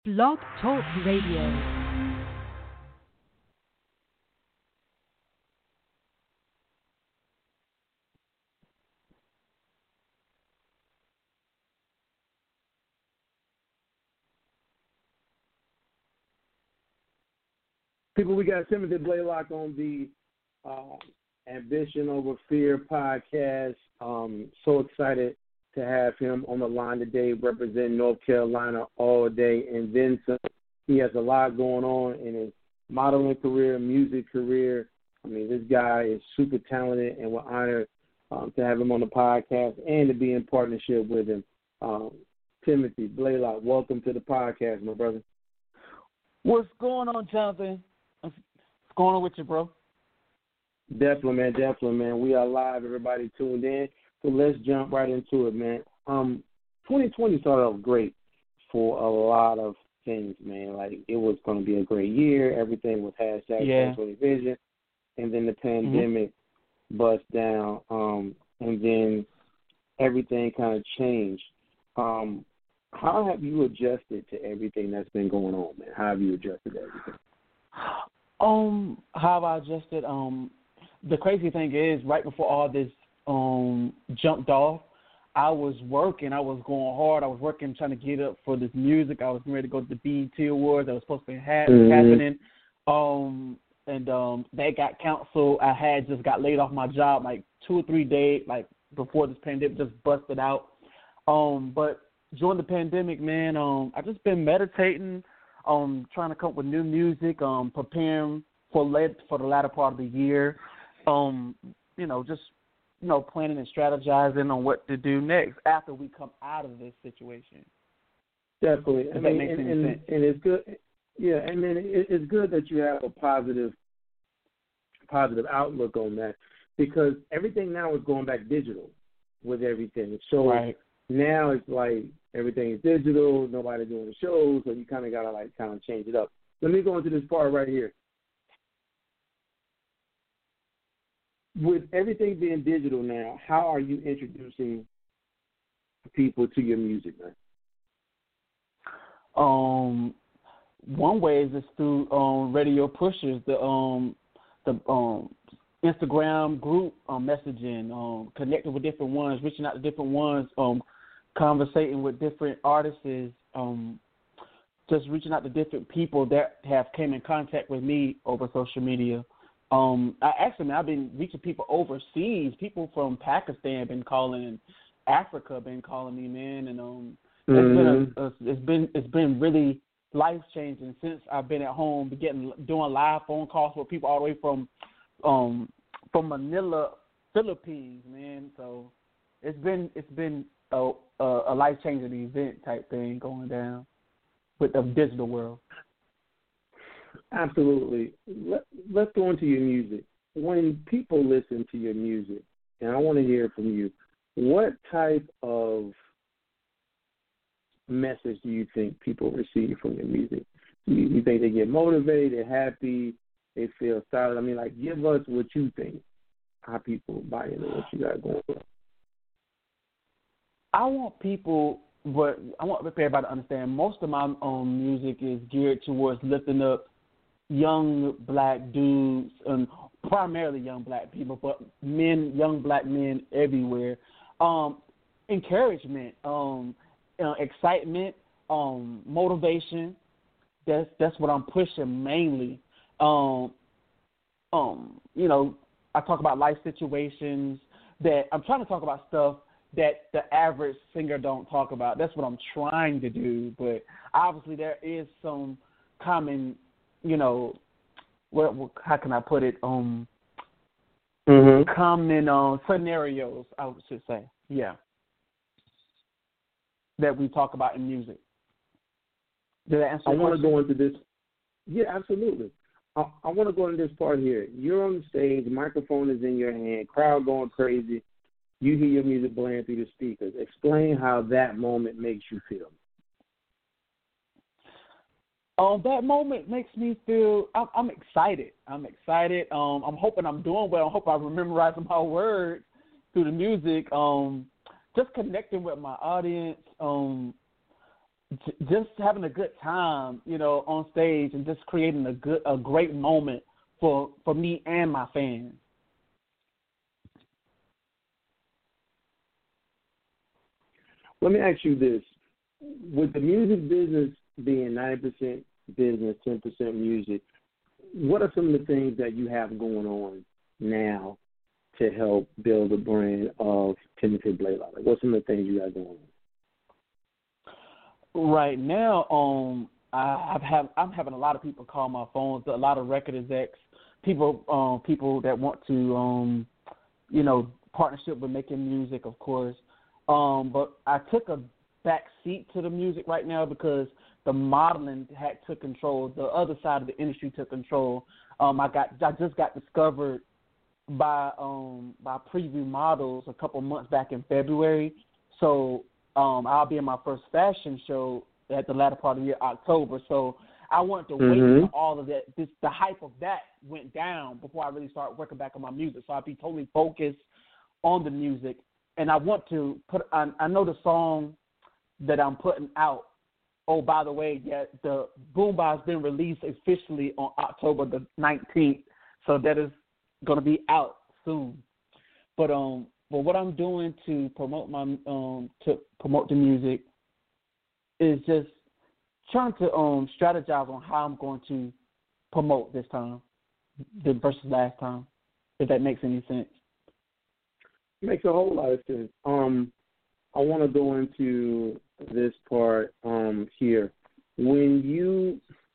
Blog Talk Radio. People, we got Timothy Blaylock on the Ambition Over Fear podcast. So excited to have him on the line today, representing North Carolina all day and then some. He has a lot going on in his modeling career, music career. I mean, this guy is super talented, and we're honored to have him on the podcast and to be in partnership with him. Timothy Blaylock, welcome to the podcast, my brother. What's going on, Jonathan? What's going on with you, bro? Definitely, man. We are live. Everybody tuned in. So let's jump right into it, man. 2020 started off great for a lot of things, man. Like, it was going to be a great year. Everything was hashtag 2020 vision. And then the pandemic bust down. And then everything kind of changed. How have you adjusted to everything that's been going on, man? How have you adjusted to everything? How have I adjusted? The crazy thing is, right before all this jumped off, I was working. I was going hard. I was working, trying to get up for this music. I was ready to go to the BET Awards. That was supposed to be happening. And that got canceled. I had just got laid off my job like 2 or 3 days, like before this pandemic just busted out. But during the pandemic, man, I just been meditating, trying to come up with new music, preparing for the latter part of the year. Planning and strategizing on what to do next after we come out of this situation. Definitely. Does that make any sense? And it's good. Yeah, and then it's good that you have a positive outlook on that, because everything now is going back digital with everything. So now it's like everything is digital. Nobody's doing the shows, so you kind of got to change it up. Let me go into this part right here. With everything being digital now, how are you introducing people to your music, man? One way is just through radio pushers, the Instagram group messaging, connecting with different ones, reaching out to different ones, conversating with different artists, just reaching out to different people that have came in contact with me over social media. I've been reaching people overseas. People from Pakistan been calling, Africa been calling me, man, and it's been really life changing since I've been at home, doing live phone calls with people all the way from Manila, Philippines, man. So it's been a life changing event type thing going down with the digital world. Absolutely. Let's go into your music. When people listen to your music, and I want to hear from you, what type of message do you think people receive from your music? You think they get motivated, they're happy, they feel solid? I mean, give us what you think, how people buy into what you got going on. I want everybody to understand most of my music is geared towards lifting up young black dudes, and primarily young black people, but young black men everywhere. Encouragement, excitement, motivation. That's what I'm pushing mainly. I talk about life situations that I'm trying to talk about stuff that the average singer don't talk about. That's what I'm trying to do. But obviously there is some common, how can I put it? Common scenarios, I should say. Yeah. That we talk about in music. Did that answer your question? I want to go into this. Yeah, absolutely. I want to go into this part here. You're on the stage, the microphone is in your hand, crowd going crazy. You hear your music blaring through the speakers. Explain how that moment makes you feel. That moment makes me feel I'm excited. I'm hoping I'm doing well. I'm hoping I'm memorizing my words through the music. Just connecting with my audience. just having a good time, on stage and just creating a great moment for me and my fans. Let me ask you this: with the music business being 90% business, 10% music, what are some of the things that you have going on now to help build a brand of Timothy Blaylock? Like, what's some of the things you got going on? Right now, I'm having a lot of people call my phones, a lot of record execs, people that want to, partnership with making music, of course. But I took a back seat to the music right now because the modeling took control. The other side of the industry took control. I just got discovered by Preview Models a couple months back in February. So I'll be in my first fashion show at the latter part of the year, October. So I wanted to wait until all of that, the hype of that went down before I really started working back on my music. So I'd be totally focused on the music. And I want to I know the song that I'm putting out. Oh, by the way, the Boomba has been released officially on October the 19th. So that is going to be out soon. But what I'm doing to promote the music is just trying to strategize on how I'm going to promote this time versus last time, if that makes any sense. Makes a whole lot of sense. I want to go into this part here. When you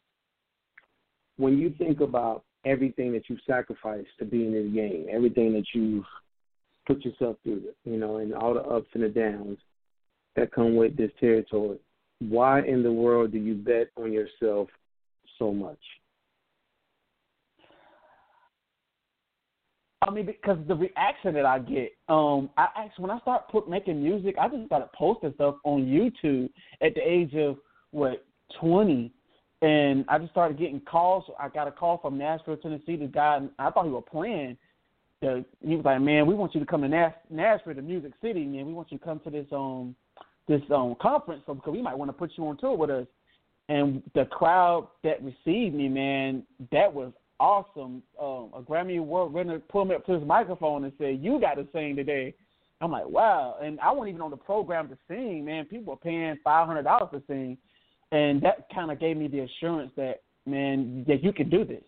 think about everything that you've sacrificed to be in this game, everything that you've put yourself through, and all the ups and the downs that come with this territory, why in the world do you bet on yourself so much? I mean, because the reaction that I get, when I start making music, I just started posting stuff on YouTube at the age of 20, and I just started getting calls. I got a call from Nashville, Tennessee. The guy, I thought he was playing. He was like, "Man, we want you to come to Nashville, the Music City, man. We want you to come to this conference because we might want to put you on tour with us." And the crowd that received me, man, that was awesome. A Grammy Award winner pulled me up to his microphone and said, "You got to sing today." I'm like, wow. And I wasn't even on the program to sing, man. People were paying $500 to sing. And that kind of gave me the assurance that, man, that you can do this.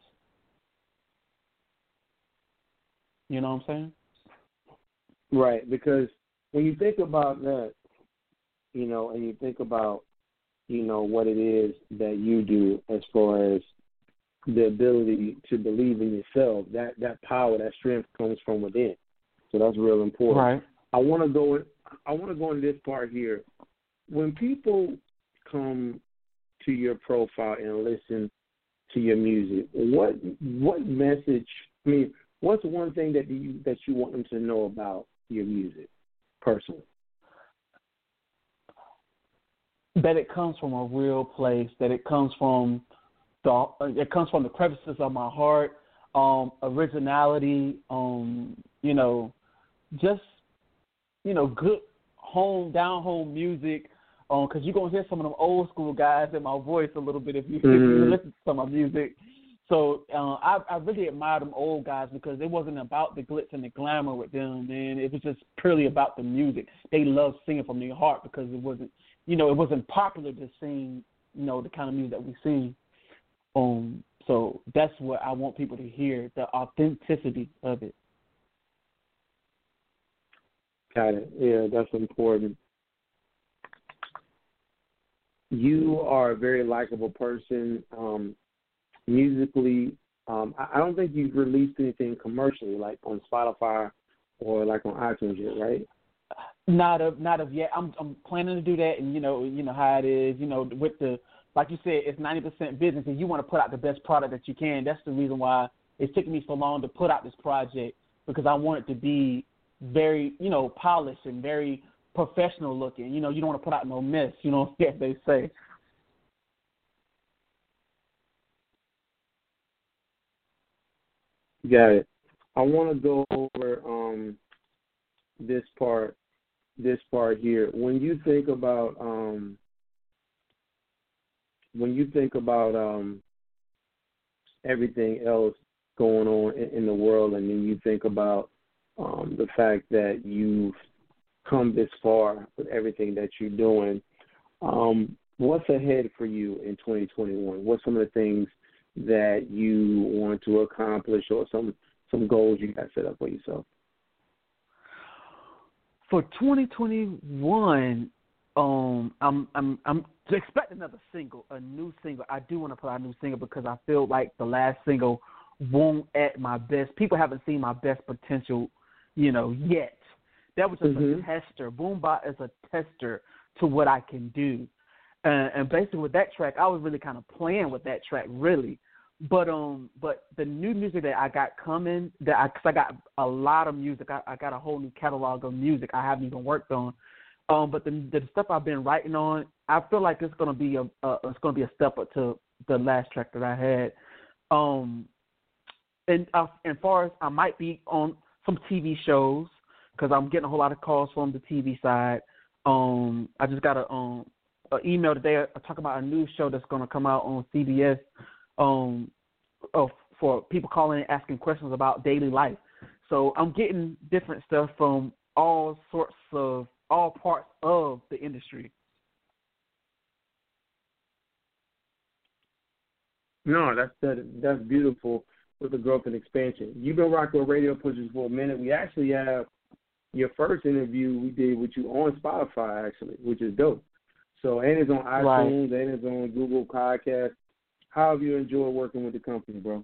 You know what I'm saying? Right, because when you think about that, and you think about, what it is that you do as far as the ability to believe in yourself, that power, that strength comes from within. So that's real important. Right. I want to go into this part here. When people come to your profile and listen to your music, what message? I mean, what's one thing that you want them to know about your music, personally? That it comes from a real place. That it comes from the crevices of my heart. Originality. Good down home music. Because you're going to hear some of them old school guys in my voice a little bit if you listen to some of my music. So I really admire them old guys because it wasn't about the glitz and the glamour with them, man. It was just purely about the music. They loved singing from their heart because it wasn't popular to sing, the kind of music that we sing. So that's what I want people to hear, the authenticity of it. Got it. Yeah, that's important. You are a very likable person. Musically, I don't think you've released anything commercially, like on Spotify or like on iTunes yet, right? Not of yet. I'm planning to do that, and you know how it is. With the, like you said, it's 90% business, and you want to put out the best product that you can. That's the reason why it's taken me so long to put out this project, because I want it to be very, polished and very professional looking. You don't want to put out no mess. As they say. Got it. I want to go over this part here. When you think about when you think about everything else going on in the world, and then you think about the fact that you've come this far with everything that you're doing, what's ahead for you in 2021? What's some of the things that you want to accomplish, or some goals you got set up for yourself? For 2021, I'm expecting another single, a new single. I do want to put out a new single because I feel like the last single won't at my best. People haven't seen my best potential, yet. That was just a tester. Boombot is a tester to what I can do. And basically with that track, I was really kind of playing with that track, really. But the new music that I got coming, because I got a lot of music. I got a whole new catalog of music I haven't even worked on. But the stuff I've been writing on, I feel like it's gonna be a step up to the last track that I had. And as far as I might be on some TV shows, because I'm getting a whole lot of calls from the TV side. I just got an email today talking about a new show that's going to come out on CBS for people calling and asking questions about daily life. So I'm getting different stuff from all parts of the industry. No, that's beautiful with the growth and expansion. You've been rocking with Radio Pushers for a minute. We actually have your first interview we did with you on Spotify, actually, which is dope. So, and it's on iTunes, and it's on Google Podcasts. How have you enjoyed working with the company, bro?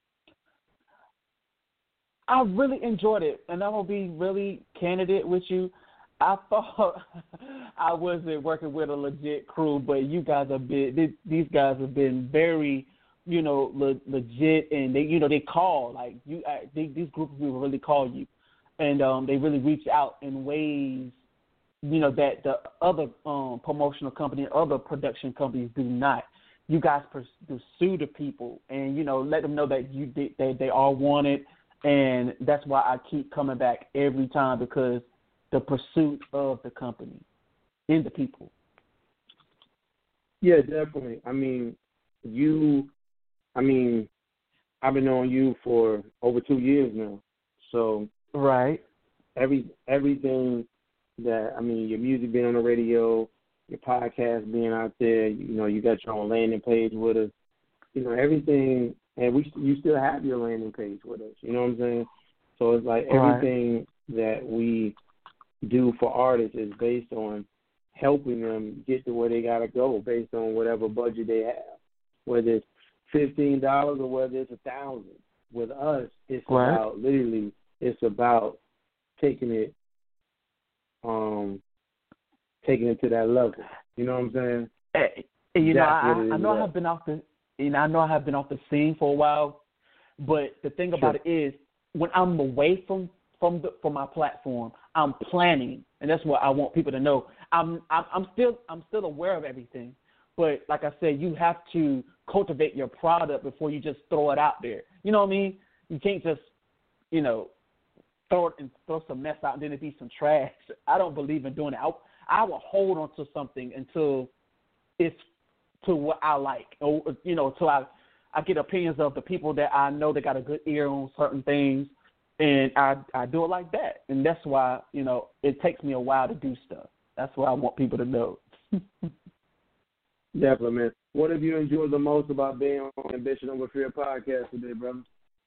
I really enjoyed it, and I'm going to be really candid with you. I thought I wasn't working with a legit crew, but these guys have been very, legit, and they call, like, these groups will really call you, and they really reach out in ways, that the other promotional company and other production companies do not. You guys pursue the people and, let them know that they are wanted, and that's why I keep coming back every time, because the pursuit of the company and the people. Yeah, definitely. I've been knowing you for over 2 years now. So right. Everything that, your music being on the radio, your podcast being out there, you got your own landing page with us, everything, and you still have your landing page with us, you know what I'm saying? So it's like everything that we do for artists is based on helping them get to where they got to go based on whatever budget they have, whether it's $15 or whether it's $1,000. With us, it's about literally, it's about taking it to that level. You know what I'm saying? I know I have been off the scene for a while, but the thing about it is, when I'm away from my platform, I'm planning, and that's what I want people to know. I'm still aware of everything, but like I said, you have to cultivate your product before you just throw it out there. You know what I mean? You can't just, throw it and throw some mess out and then it be some trash. I don't believe in doing it. I will hold on to something until it's to what I like, or until I get opinions of the people that I know that got a good ear on certain things, and I do it like that. And that's why, it takes me a while to do stuff. That's what I want people to know. Definitely, man. What have you enjoyed the most about being on Ambition Over Fear podcast today, brother?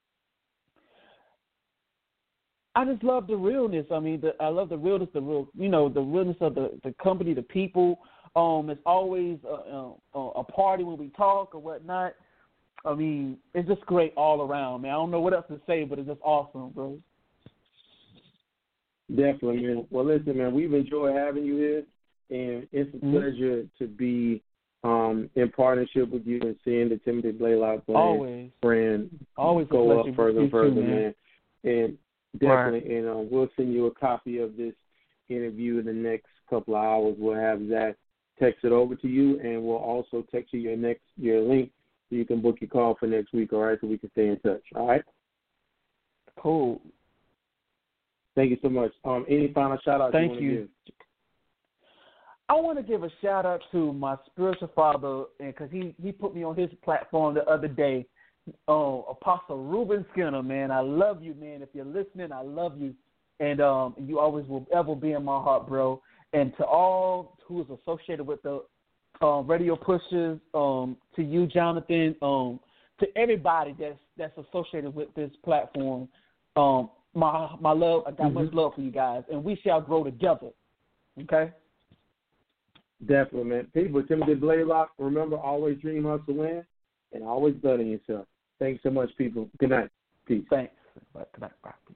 I just love the realness. I love the realness, the realness of the company, the people. It's always a party when we talk or whatnot. It's just great all around, man. I don't know what else to say, but it's just awesome, bro. Definitely, man. Well, listen, man, we've enjoyed having you here, and it's a pleasure to be in partnership with you and seeing the Timothy Blaylock brand go up further and further, man. And definitely, and we'll send you a copy of this interview in the next couple of hours. We'll have Zach text it over to you, and we'll also text you your link so you can book your call for next week, all right, so we can stay in touch, all right? Cool. Thank you so much. Any final shout-outs you want to give? I want to give a shout out to my spiritual father, and because he put me on his platform the other day, Apostle Reuben Skinner, man. I love you, man. If you're listening, I love you, and you always will ever be in my heart, bro. And to all who is associated with the Radio Pushers, to you, Jonathan, to everybody that's associated with this platform, my love, I got much love for you guys, and we shall grow together. Okay. Definitely, man. People, Timothy Blaylock, remember, always dream, hustle, win, and always bet on yourself. Thanks so much, people. Good night. Peace. Thanks. Good night. Bye.